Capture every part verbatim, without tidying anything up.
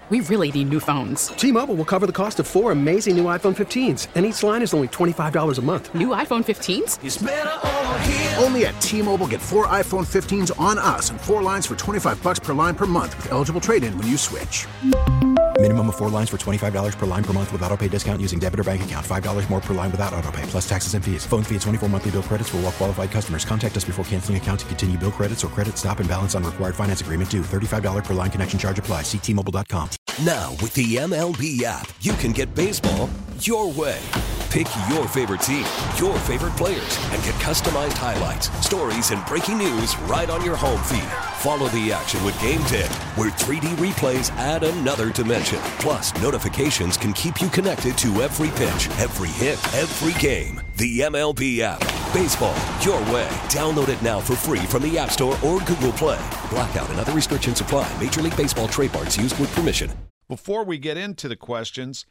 We really need new phones. T-Mobile will cover the cost of four amazing new iPhone fifteens, and each line is only twenty-five dollars a month. New iPhone fifteens? It's better over here. Only at T-Mobile, get four iPhone fifteens on us and four lines for twenty-five dollars per line per month with eligible trade-in when you switch. Minimum of four lines for twenty-five dollars per line per month with autopay discount using debit or bank account. five dollars more per line without autopay, plus taxes and fees. Phone fee at twenty-four monthly bill credits for well-qualified customers. Contact us before canceling account to continue bill credits or credit stop and balance on required finance agreement due. thirty-five dollars per line connection charge applies. See T Mobile dot com. Now, with the M L B app, you can get baseball your way. Pick your favorite team, your favorite players, and get customized highlights, stories, and breaking news right on your home feed. Follow the action with Game Day, where three D replays add another dimension. Plus, notifications can keep you connected to every pitch, every hit, every game. The M L B app. Baseball your way. Download it now for free from the App Store or Google Play. Blackout and other restrictions apply. Major League Baseball trademarks used with permission. Before we get into the questions,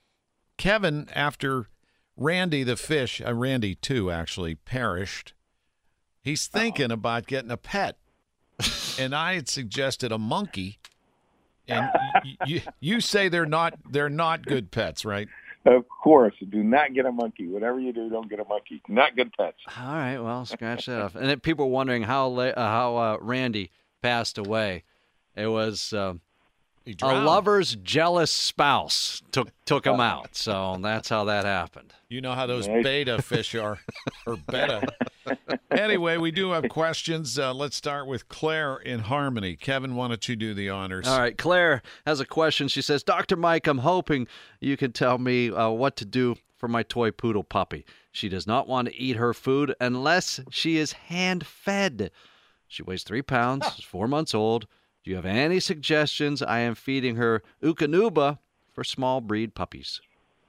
Kevin, after Randy the fish, uh, Randy too actually, perished, he's thinking about getting a pet. And I had suggested a monkey. And y- y- you say they're not they're not good pets, right? Of course. Do not get a monkey. Whatever you do, don't get a monkey. Not good pets. All right, well, scratch that off. And then people were wondering how la- uh, how uh, Randy passed away. It was uh, a lover's jealous spouse took took him out. So that's how that happened. You know how those beta fish are, or beta. Anyway, we do have questions. Uh, let's start with Claire in Harmony. Kevin, why don't you do the honors? All right, Claire has a question. She says, Doctor Mike, I'm hoping you can tell me uh, what to do for my toy poodle puppy. She does not want to eat her food unless she is hand-fed. She weighs three pounds, is four months old. Do you have any suggestions? I am feeding her Eukanuba for small breed puppies.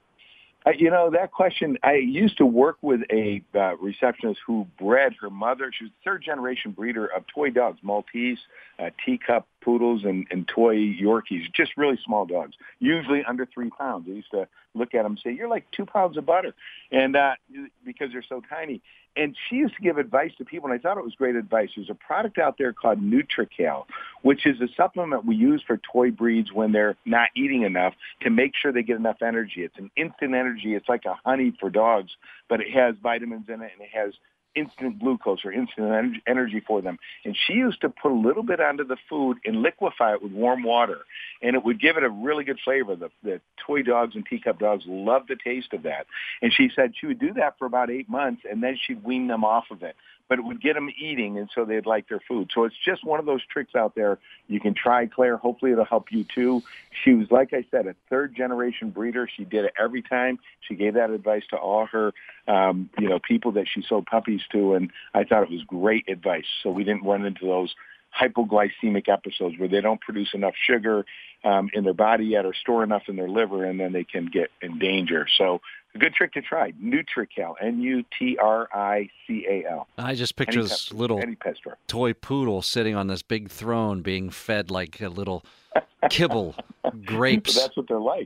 Uh, you know, that question, I used to work with a uh, receptionist who bred her mother. She was a third-generation breeder of toy dogs, Maltese, uh, teacup poodles, and, and toy Yorkies, just really small dogs, usually under three pounds. I used to look at them and say, you're like two pounds of butter, and uh, because they're so tiny. And she used to give advice to people, and I thought it was great advice. There's a product out there called NutriCal, which is a supplement we use for toy breeds when they're not eating enough to make sure they get enough energy. It's an instant energy. It's like a honey for dogs, but it has vitamins in it, and it has instant glucose or instant energy for them. And she used to put a little bit onto the food and liquefy it with warm water, and it would give it a really good flavor. The, the toy dogs and teacup dogs love the taste of that. And she said she would do that for about eight months, and then she'd wean them off of it. But it would get them eating, and so they'd like their food. So it's just one of those tricks out there. You can try, Claire. Hopefully it'll help you, too. She was, like I said, a third-generation breeder. She did it every time. She gave that advice to all her, um, you know, people that she sold puppies to, and I thought it was great advice. So we didn't run into those hypoglycemic episodes where they don't produce enough sugar um, in their body yet or store enough in their liver, and then they can get in danger. So a good trick to try. NutriCal, N U T R I C A L. I just picture Any this pet, little any pet store. toy poodle sitting on this big throne being fed like a little kibble, grapes. That's what they're like.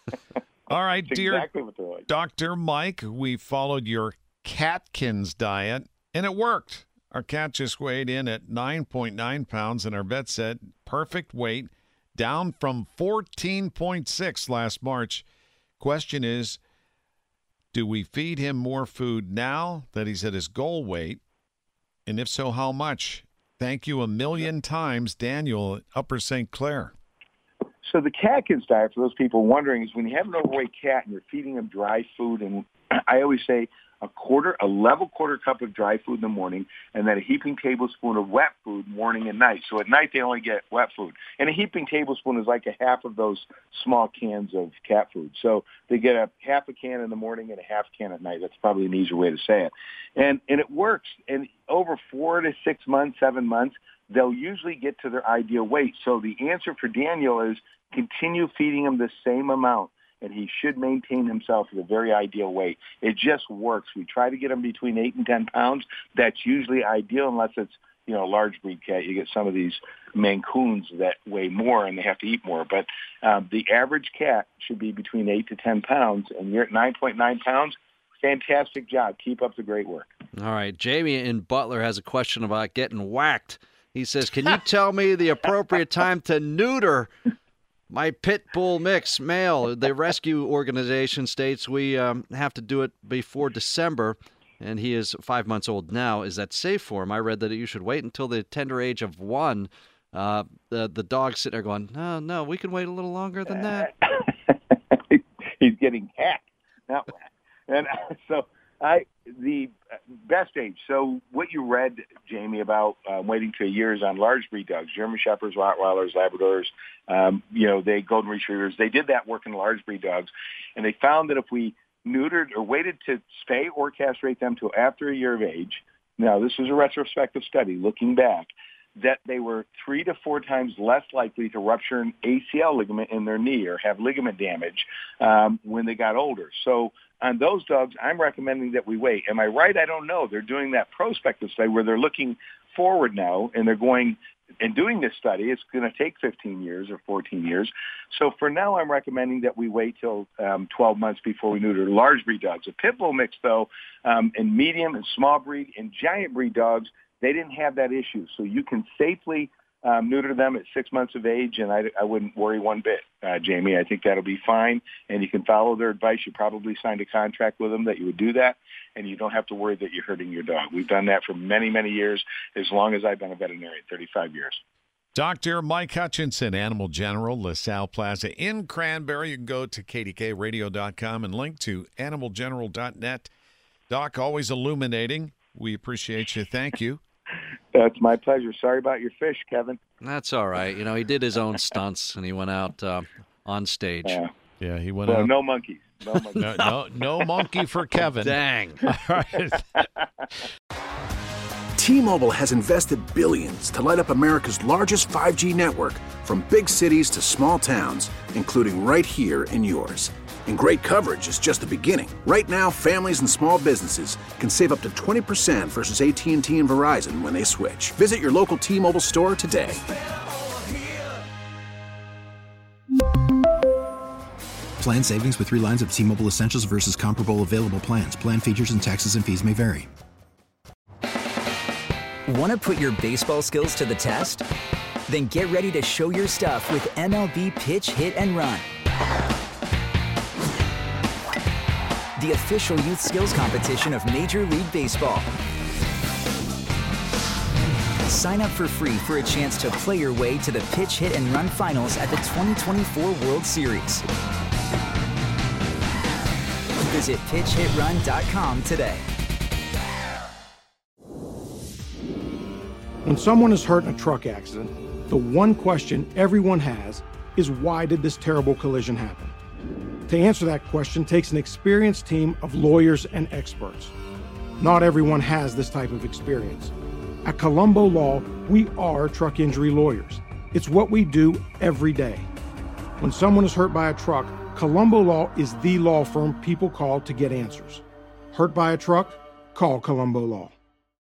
All right, That's dear exactly what they're like. Doctor Mike, we followed your Catkins diet, and it worked. Our cat just weighed in at nine point nine pounds, and our vet said perfect weight, down from fourteen point six last March. Question is, do we feed him more food now that he's at his goal weight? And if so, how much? Thank you a million times, Daniel at Upper Saint Clair. So the Catkins diet, for those people wondering, is when you have an overweight cat and you're feeding him dry food, and I always say a quarter, a level quarter cup of dry food in the morning, and then a heaping tablespoon of wet food morning and night. So at night they only get wet food. And a heaping tablespoon is like a half of those small cans of cat food. So they get a half a can in the morning and a half can at night. That's probably an easier way to say it. And and it works. And over four to six months, seven months, they'll usually get to their ideal weight. So the answer for Daniel is continue feeding him the same amount, and he should maintain himself at a very ideal weight. It just works. We try to get him between eight and ten pounds. That's usually ideal unless it's, you know, a large breed cat. You get some of these Mancoons that weigh more and they have to eat more. But um, the average cat should be between eight to ten pounds, and you're at nine point nine pounds. Fantastic job. Keep up the great work. All right. Jamie in Butler has a question about getting whacked. He says, can you tell me the appropriate time to neuter My pit bull mix male. The rescue organization states we um, have to do it before December, and he is five months old now. Is that safe for him? I read that you should wait until the tender age of one. Uh, the the dog's sitting there going, no, no, we can wait a little longer than that. He's getting hacked. Now, and so I the best age. So what you read, Jamie, about uh, waiting to a year is on large breed dogs, German Shepherds, Rottweilers, Labradors, um, you know, they Golden Retrievers. They did that work in large breed dogs, and they found that if we neutered or waited to spay or castrate them till after a year of age, now this is a retrospective study looking back, that they were three to four times less likely to rupture an A C L ligament in their knee or have ligament damage um, when they got older. So on those dogs, I'm recommending that we wait. Am I right? I don't know. They're doing that prospective study where they're looking forward now, and they're going and doing this study. It's going to take fifteen years or fourteen years. So for now, I'm recommending that we wait till um, twelve months before we neuter large breed dogs. A pit bull mix, though, um, in medium and small breed and giant breed dogs, they didn't have that issue. So you can safely um, neuter them at six months of age, and I, I wouldn't worry one bit, uh, Jamie. I think that'll be fine, and you can follow their advice. You probably signed a contract with them that you would do that, and you don't have to worry that you're hurting your dog. We've done that for many, many years, as long as I've been a veterinarian, thirty-five years. Doctor Mike Hutchinson, Animal General, LaSalle Plaza in Cranberry. You can go to K D K radio dot com and link to animal general dot net. Doc, always illuminating. We appreciate you. Thank you. That's my pleasure. Sorry about your fish, Kevin. That's all right. You know, he did his own stunts, and he went out uh, on stage. Yeah, yeah he went well, out. No monkeys. No monkeys. no, no, no monkey for Kevin. Dang. All right. T-Mobile has invested billions to light up America's largest five G network, from big cities to small towns, including right here in yours. And great coverage is just the beginning. Right now, families and small businesses can save up to twenty percent versus A T and T and Verizon when they switch. Visit your local T-Mobile store today. Plan savings with three lines of T-Mobile Essentials versus comparable available plans. Plan features and taxes and fees may vary. Want to put your baseball skills to the test? Then get ready to show your stuff with M L B Pitch, Hit, and Run. The official youth skills competition of Major League Baseball. Sign up for free for a chance to play your way to the Pitch, Hit, and Run finals at the twenty twenty-four World Series. Visit pitch hit run dot com today. When someone is hurt in a truck accident, the one question everyone has is, why did this terrible collision happen? To answer that question takes an experienced team of lawyers and experts. Not everyone has this type of experience. At Colombo Law, we are truck injury lawyers. It's what we do every day. When someone is hurt by a truck, Colombo Law is the law firm people call to get answers. Hurt by a truck? Call Colombo Law.